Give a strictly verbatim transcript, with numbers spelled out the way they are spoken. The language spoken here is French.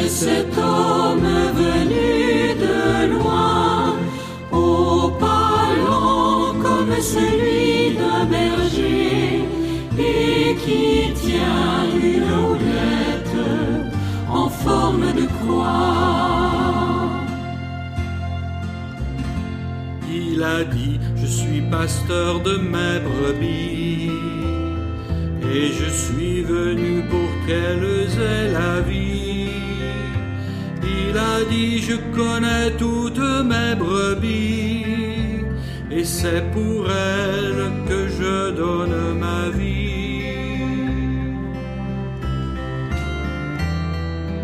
cet homme venu de loin, au pas lent comme celui d'un berger, et qui tient une houlette en forme de croix. Il a dit, je suis pasteur de mes brebis, et je suis venu pour qu'elles aient la vie. Il a dit, je connais toutes mes brebis, et c'est pour elles que je donne ma vie.